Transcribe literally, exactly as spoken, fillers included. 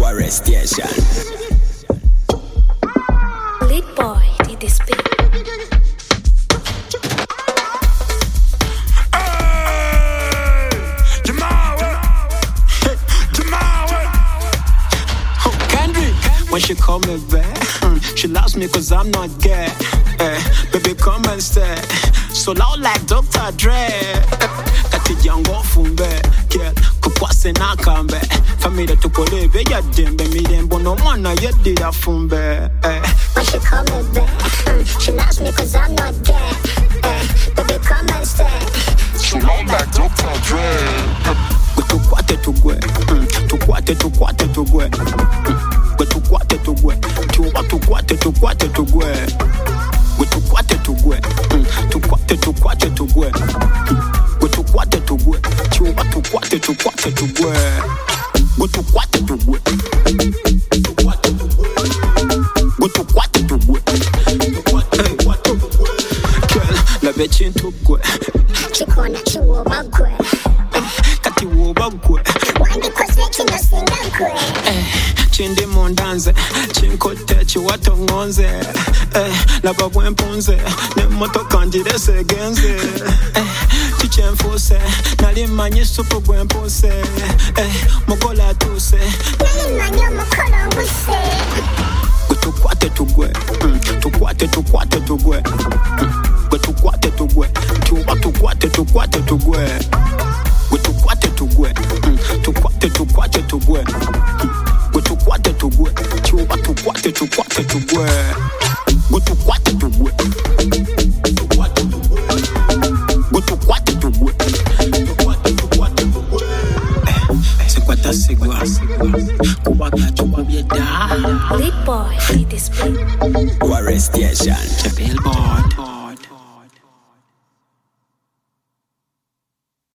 Warrior Station. Lead boy, did this beat. When she call me back, mm, she loves me cause I'm not gay. Eh, baby, come and stay. So loud like Doctor Dre. Kati jango fumbe, girl, kukwase na kambe. Family to kole be ya dembe, mi dembo no mana ye di ya fumbe. Eh. When she call me back, mm, she loves me cause I'm not gay. Eh, baby, come and stay. So loud like Doctor Dre. Tukwate tugwe, tukwate tukwate tugwe. Tukwate tugwe, tuwa tukwate tukwate tugwe. Tukwate tugwe, tukwate tukwate tugwe. Tukwate tugwe, tuwa tukwate tukwate tugwe. Tukwate tugwe, tukwate tugwe. Tukwate tugwe, la bechin tugwe. Chikona chiwo bagwe. Kati wo bagwe. Wandi kwase kino singa kwe. Chindi mondanze, chinkote chiwato ngonze. Eh, laba bwempunze, ne moto kanjire segenze. Eh, chichenfuse, nalimanye supu bwempuse. Eh, mokola tuse, nalimanye mokola mbuse. Tukwate tugwe, tukwate tukwate tugwe. Tukwate tugwe, tuwa tukwate tukwate tugwe. Tukwate tugwe, tukwate tukwate tugwe. Tukwate tugwe, tuwa tukwate tukwate tugwe. Tukwate tugwe, tukwate tugwe. Tukwate tugwe, tukwate tukwate tugwe. Sekwata sigwa, kuba kacho kubyeda. Lead boy, did this beat. Warrior Station. Billboard.